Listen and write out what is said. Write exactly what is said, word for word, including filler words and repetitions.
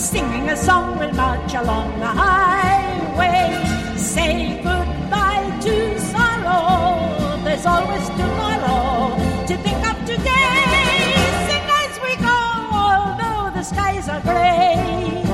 singing a song, we'll march along the highway. Say goodbye to sorrow, there's always tomorrow to think of today. Sing as we go, although the skies are grey.